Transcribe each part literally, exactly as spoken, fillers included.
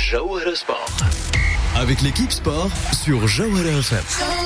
Jawhara Sport. Avec l'équipe sport sur Jawhara F M.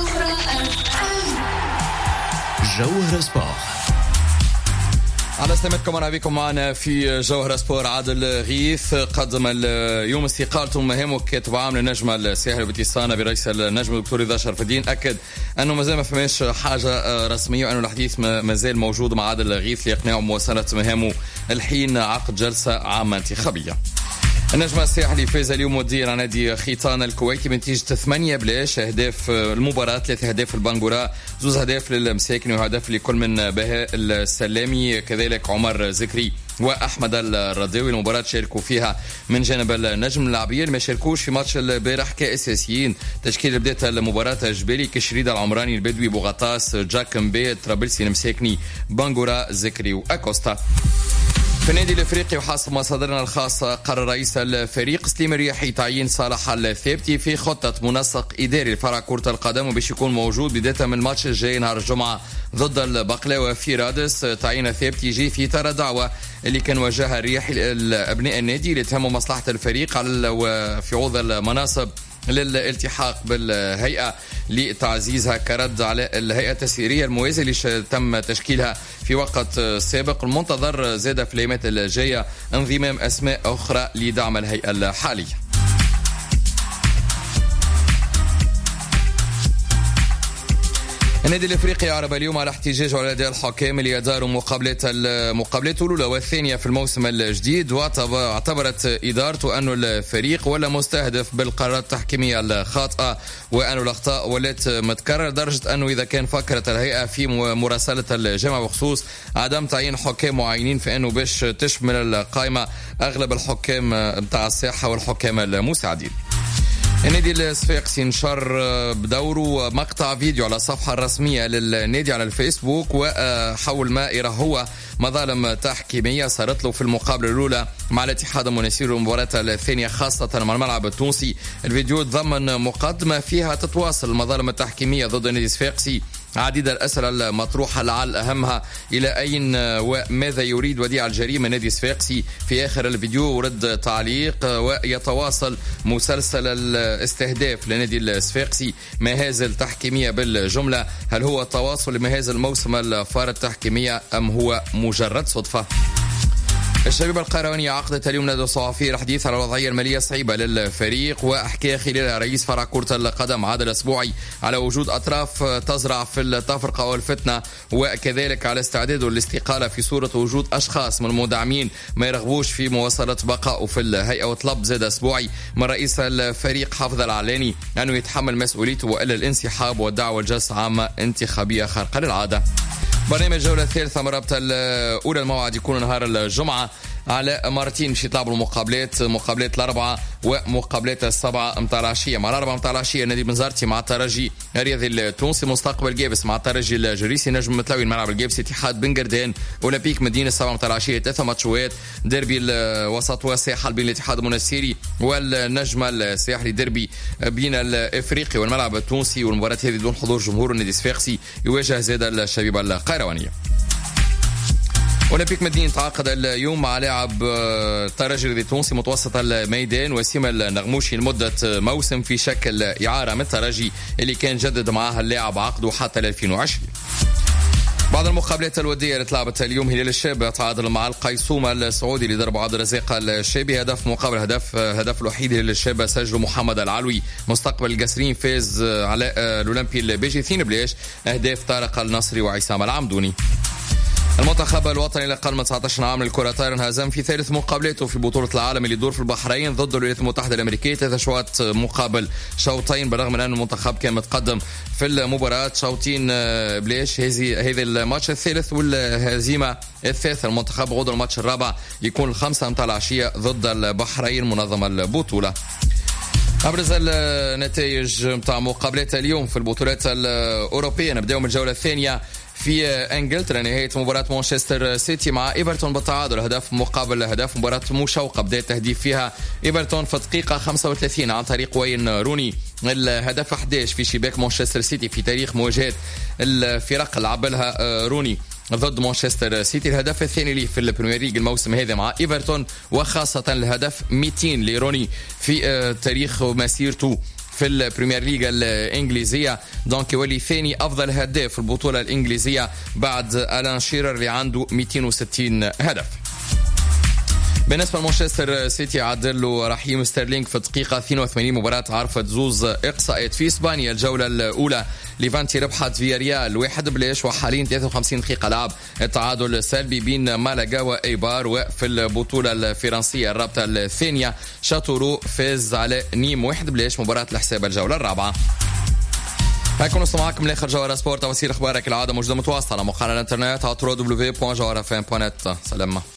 Jawhara Sport. على استماعكم انا بكم معنا في جوهرة سبور. عادل غيث قدم اليوم استقالته مهامه كاتب عام للنجم الساحلي بتيسانا برئيس النجم الدكتور رضا شرف الدين. اكد انه مازال ما فماش حاجه رسميه وانه الحديث مازال موجود مع عادل غيث لاقناعه بمواصله مهامه الحين عقد جلسه عامه انتخابيه. النجم الساحلي فاز اليوم وديا على نادي خيطان الكويتي بنتيجة ثمانية بلاش. أهداف المباراة ثلاثة أهداف البنغورا، زوز أهداف للمساكن وهدف لكل من بهاء السلامي كذلك عمر زكري وأحمد الرضاوي. المباراة شاركوا فيها من جانب النجم اللاعبين ما شاركوش في ماتش البارح كأساسيين. تشكيل بداية المباراة جبالي كشريد العمراني البدوي بوغطاس جاك مبي طرابلسي المساكني بنغورا زكري وأكوستا. في النادي الافريقي وحسب مصادرنا الخاصه قرر رئيس الفريق سليم الرياحي تعيين صالح الثابتي في خطه منسق اداري لفرع كره القدم وباش يكون موجود بدايه من الماتش الجاي نهار الجمعه ضد البقلاوه في رادس. تعيين الثابتي يجي في اطار الدعوه اللي كان وجهها الرياحي لابناء النادي اللي تهموا مصلحه الفريق على وفي عوض المناصب للالتحاق بالهيئة لتعزيزها كرد على الهيئة التسييرية الموازية اللي تم تشكيلها في وقت سابق. المنتظر زاد في الأيامات الجاية انضمام أسماء أخرى لدعم الهيئة الحالية. النادي الافريقي عرب اليوم على احتجاجه على اداء الحكام اللي اداروا مقابلات المقابلته الاولى والثانيه في الموسم الجديد، واعتبرت ادارته انه الفريق ولا مستهدف بالقرارات التحكيميه الخاطئه وانه الاخطاء ولات متكرره لدرجه انه اذا كان فكرت الهيئه في مراسله الجامعه بخصوص عدم تعيين حكام معينين في انه باش تشمل القائمه اغلب الحكام بتاع الساحه والحكام المساعدين. النادي الصفاقسي نشر بدوره مقطع فيديو على الصفحة الرسمية للنادي على الفيسبوك وحول ما يرى هو مظالم تحكيمية صارت له في المقابلة الأولى مع الاتحاد المنافسين المباراة الثانية خاصة مع الملعب التونسي. الفيديو ضمن مقدمة فيها تتواصل المظالم التحكيمية ضد النادي الصفاقسي، عديد الأسئلة المطروحة لعل أهمها إلى أين وماذا يريد وديع الجريمة نادي الصفاقسي. في آخر الفيديو ورد تعليق ويتواصل مسلسل الاستهداف لنادي الصفاقسي مهازل تحكيمية بالجملة. هل هو تواصل لمهازل الموسم الفار التحكيمية أم هو مجرد صدفة؟ الشبيبة القيروانية عقدت اليوم ندوة صحفية الحديث على الوضعية المالية الصعيبة للفريق، وأحكي خلال رئيس فرع كرة القدم عادل الأسبوعي على وجود أطراف تزرع في التفرقة والفتنة وكذلك على استعداده للاستقالة في صورة وجود أشخاص من المدعمين ما يرغبوش في مواصلة بقائه في الهيئة. وطلب زاد أسبوعي من رئيس الفريق حافظ العلاني أنه يتحمل مسؤوليته وإلا الانسحاب والدعوة لجلسة عامة انتخابية خارقة للعادة. برنامج الجولة الثالثة من رابطة الأولى الموعد يكون نهار الجمعة على مرتين باش يتلعبوا المقابلات، مقابلات الأربعة ومقابلات السبعة متاع العشية. مع الأربعة متاع العشية نادي بنزرتي مع الترجي الرياضي التونسي، مستقبل جابس مع الترجي الجريسي، نجم متلوي الملعب الجابسي، اتحاد بن قردان، أولمبيك مدينة. السبعة متاع العشية ثلاثة ماتشوات، ديربي الوسط والساحل بين الاتحاد المنستيري والنجم الساحلي، ديربي بين الإفريقي والملعب التونسي. والمباراة هذه دون حضور جمهور النادي الصفاقسي يواجه زاد الشبيبة القيروانية. أولمبيك مدينة تعاقد اليوم مع لاعب الترجي التونسي متوسط الميدان وسيم النغموشي لمدة موسم في شكل إعارة من الترجي اللي كان جدد معها اللاعب عقده حتى ألفين وعشرين. بعض المقابلات الودية اللي تلعبت اليوم هلال الشاب تعادل مع القيصومة السعودي اللي ضرب عبد الرزاق الشابي هدف مقابل هدف. هدف الوحيد هلال الشاب سجله محمد العلوي. مستقبل القسرين فاز على الأولمبي البيجي اثنين بلاش، أهداف طارق النصري وعصام العمدوني. المنتخب الوطني اللي أقل من تسعة عشر عام للكرة طائرة انهزم في ثالث مقابلاته في بطولة العالم اللي يدور في البحرين ضد الولايات المتحدة الأمريكية، ثلاث شوط مقابل شوطين، بالرغم من أن المنتخب كان متقدم في المباراة شوطين بلاش. هذه هذا الماتش الثالث والهزيمة الثالثة. المنتخب غدا الماتش الرابع يكون الخمسة متاع العشية ضد البحرين منظم البطولة. أبرز النتائج متاع مقابلات اليوم في البطولات الأوروبية. نبدأ من الجولة الثانية في انجلترا، نهاية مباراة مانشستر سيتي مع ايفرتون بالتعادل هدف مقابل هدف. مباراة مشوقة بدأ التهديف فيها ايفرتون في دقيقة خمسة وثلاثين عن طريق وين روني، الهدف أحد عشر في شباك مانشستر سيتي في تاريخ مواجهات الفرق اللي عبلها روني. ضد مانشستر سيتي. الهدف الثاني ليه في البريمير ليج الموسم هذا مع إيفرتون، وخاصة الهدف مئتين لروني في تاريخ مسيرته في البريمير ليج الإنجليزية. دونك يولي ثاني أفضل هداف في البطولة الإنجليزية بعد ألان شيرر اللي عنده مئتين وستين هدف. بالنسبة لمانشستر سيتي عدل له رحيم ستيرلينغ في الدقيقة اثنين وثمانين. مباراة عرفت زوز إقصاءات في إسبانيا. الجولة الأولى ليفانتي ربحت فياريال واحد بلاش، وحاليا ثلاثة وخمسين دقيقة لعب التعادل السلبي بين مالاغا وإيبار. وفي البطولة الفرنسية الرابطة الثانية شاتورو فاز على نيم واحد بلاش، مباراة لحساب الجولة الرابعة. هاكم نوصل معكم لاخر جوهرة سبورت. توصيل اخبارك العادة موجودة متواصلة على موقعنا الانترنت على دبليو دبليو دبليو دوت جوهرة اف ام دوت نت. سلام.